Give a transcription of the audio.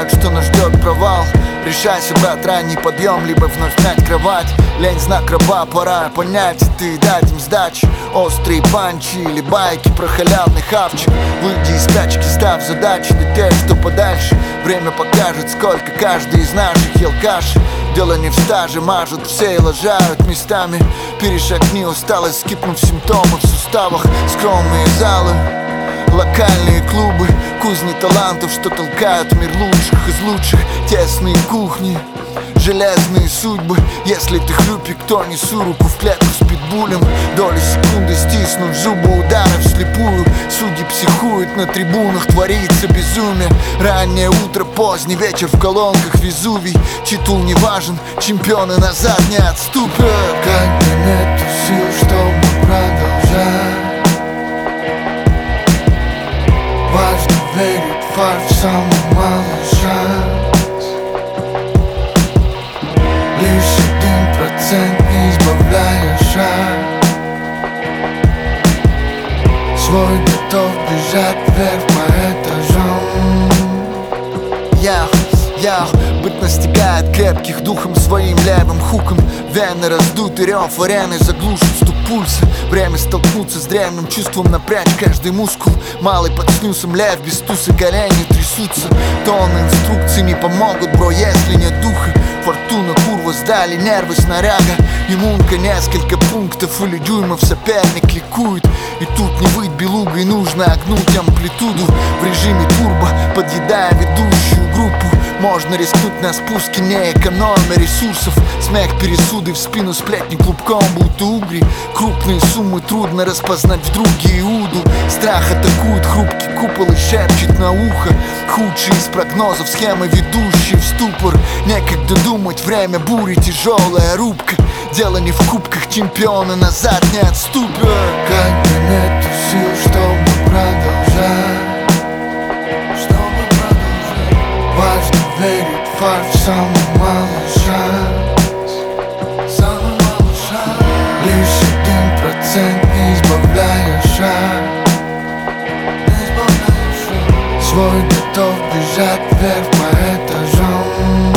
знают, что нас ждет провал. Решайся, брат, ранний подъем, либо вновь снять кровать. Лень знак раба, пора понять ты и дать им сдачи. Острые панчи или байки про халявный хавчик. Выйди из спячки, ставь задачи для тех, что подальше. Время покажет, сколько каждый из наших ел каши. Дело не в стаже, мажут все и лажают местами. Перешагни усталость, скипнув симптомы в суставах. Скромные залы, локальные клубы, кузни талантов, что толкают в мир лучших из лучших. Тесные кухни, железные судьбы. Если ты хлюпик, то несу руку в клетку с питбулем. Доли секунды стиснув зубы, удары вслепую. Судьи психуют на трибунах, творится безумие. Раннее утро, поздний вечер в колонках Везувий. Титул не важен, чемпионы назад не отступят. Когда нету сил, чтобы продолжать, важно верить в фарш, самый малый шанс. Лишь 1%, не избавляя шаг. Свой готов бежать вверх по этажам. Быт настигает крепких духом своим левым хуком. Вены раздуты, рев арены заглушит стук пульса. Время столкнуться с древним чувством, напрячь каждый мускул. Малый под снюсом, лев без тусы, колени трясутся. Тонны инструкций не помогут, бро, если нет духа. Фортуна, курва, сдали нервы снаряга. Иммунка, несколько пунктов или дюймов, соперник ликует. И тут не выть белугой, нужно огнуть амплитуду. В режиме турбо, подъедая ведущую группу. Можно рискнуть на спуске, не экономя ресурсов. Смех, пересуды в спину, сплетни клубком, будто угри. Крупные суммы трудно распознать в друге Иуду. Страх атакует хрупкий купол и шепчет на ухо. Худшие из прогнозов, схемы, ведущие в ступор. Некогда думать, время бури, тяжелая рубка. Дело не в кубках, чемпионы назад не отступят. Когда нету сил, чтобы продолжать, важно верить в фарш, самый малый шанс. Лишь 1%, не избавляя шаг. Свой готов бежать вверх по этажам.